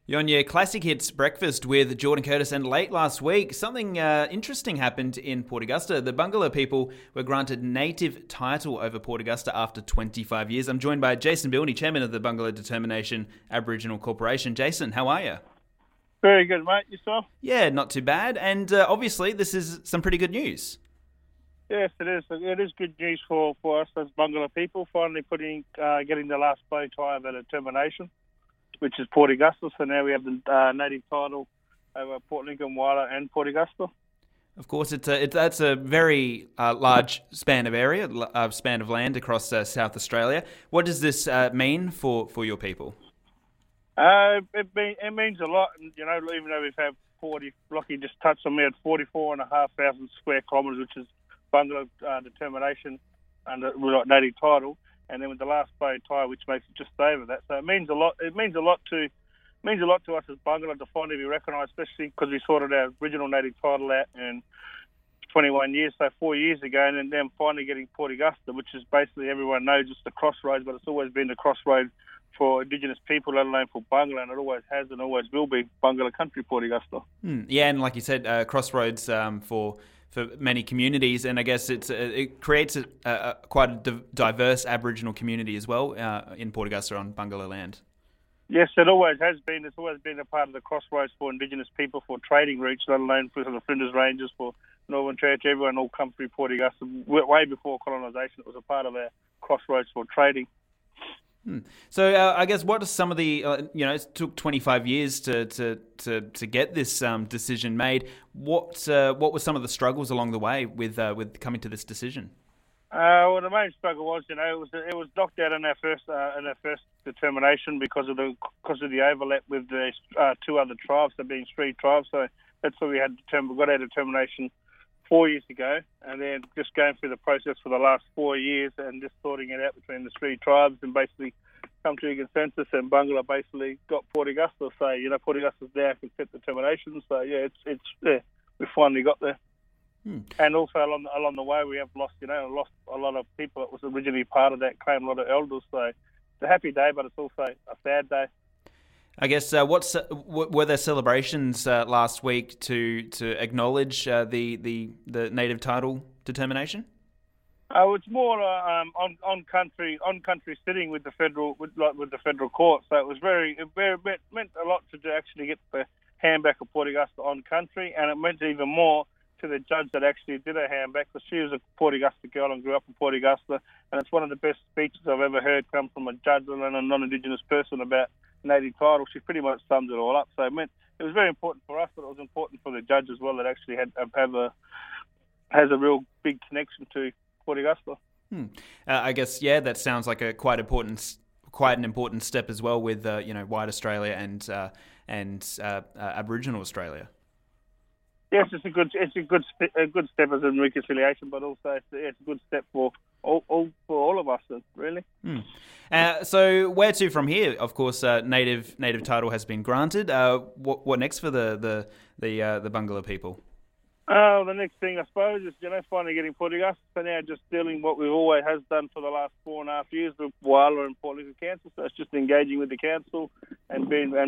You're on your Classic Hits breakfast with Jordan Curtis, and late last week, something interesting happened in Port Augusta. The Bungalow people were granted native title over Port Augusta after 25 years. I'm joined by Jason Bilney, chairman of the Bungalow Determination Aboriginal Corporation. Jason, how are you? Very good, mate. Yourself? Yeah, not too bad. And obviously, this is some pretty good news. Yes, it is. It is good news for us as Bungalow people, finally getting the last bow tie of our determination, which is Port Augusta. So now we have the native title over Port Lincoln, Whyalla and Port Augusta. Of course, that's a very large span of land across South Australia. What does this mean for your people? It means a lot. And, even though we've had 40, Lockie just touched on me, at 44,500 square kilometres, which is Bungalow determination under native title. And then with the last bow tie, which makes it just over that. So it means a lot. It means a lot to us as Bungalow to finally be recognised, especially because we sorted our original native title out in 21 years, so 4 years ago, and then finally getting Port Augusta, which is basically, everyone knows, it's the crossroads, but it's always been the crossroads for Indigenous people, let alone for Bungalow, and it always has and always will be Bungalow country, Port Augusta. Yeah, and like you said, crossroads for many communities, and I guess it creates quite a diverse Aboriginal community as well in Port Augusta on Bungalow land. Yes, it always has been. It's always been a part of the crossroads for Indigenous people, for trading routes, let alone for the Flinders Ranges, for Northern Church, everyone, all come through Port Augusta. Way before colonisation, it was a part of our crossroads for trading. So I guess what are some of the it took 25 years to get this decision made. What were some of the struggles along the way with coming to this decision? Well, the main struggle was, it was knocked out in our first determination because of the overlap with the two other tribes, there being three tribes. So that's why we got our determination 4 years ago, and then just going through the process for the last 4 years and just sorting it out between the three tribes and basically come to a consensus, and Bungalow basically got Port Augusta. So, Port Augusta's now consent determination. So, we finally got there. And also along the way, we have lost a lot of people that was originally part of that claim, a lot of elders. So it's a happy day, but it's also a sad day. I guess were there celebrations last week to acknowledge the native title determination? It's more on country sitting with the federal court. So it was it meant a lot to actually get the hand back of Port Augusta on country, and it meant even more to the judge that actually did her hand back, because she was a Port Augusta girl and grew up in Port Augusta, and it's one of the best speeches I've ever heard come from a judge and a non-Indigenous person about native title. She pretty much summed it all up. So it was very important for us, but it was important for the judge as well, that actually has a real big connection to Port Augusta. I guess that sounds like quite an important step as well with White Australia and Aboriginal Australia. Yes, it's a good step as a reconciliation, but also it's a good step for all of us, really. So where to from here? Of course, native title has been granted. What next for the Bungalow people? The next thing, I suppose, is finally getting Port Augusta. So now just dealing what we've always has done for the last 4.5 years with Whyalla and Port Lincoln Council. So it's just engaging with the council and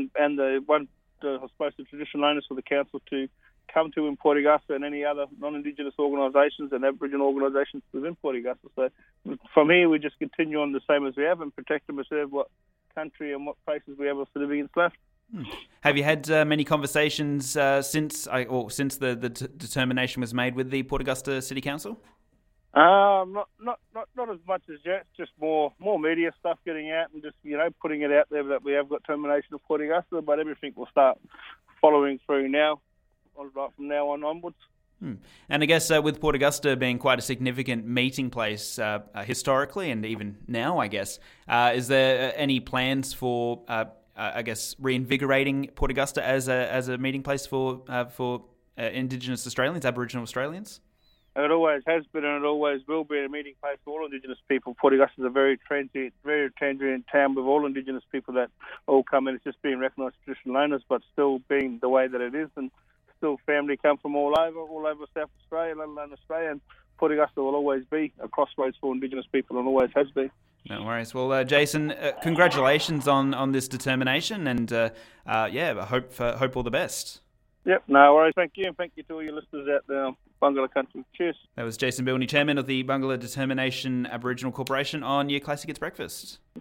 I suppose the traditional owners for the council to come to in Port Augusta, and any other non-Indigenous organisations and Aboriginal organisations within Port Augusta. So from here, we just continue on the same as we have and protect and preserve what country and what places we have of significance left. Have you had many conversations since the determination was made with the Port Augusta City Council? Not as much as yet. It's just more media stuff getting out and just putting it out there that we have got termination of Port Augusta, but everything will start following through now, right from now onwards. And I guess with Port Augusta being quite a significant meeting place historically and even now, I guess, is there any plans for reinvigorating Port Augusta as a meeting place for Indigenous Australians, Aboriginal Australians? It always has been, and it always will be a meeting place for all Indigenous people. Port Augusta is a very transient town with all Indigenous people that all come in. It's just being recognised as traditional owners, but still being the way that it is, and still family come from all over South Australia, let alone Australia. And Port Augusta will always be a crossroads for Indigenous people, and always has been. No worries. Well, Jason, congratulations on this determination, and I hope all the best. Yep, no worries. Thank you, and thank you to all your listeners out there, Bungalow Country. Cheers. That was Jason Bilney, Chairman of the Bungalow Determination Aboriginal Corporation, on Your Classic Hits Breakfast.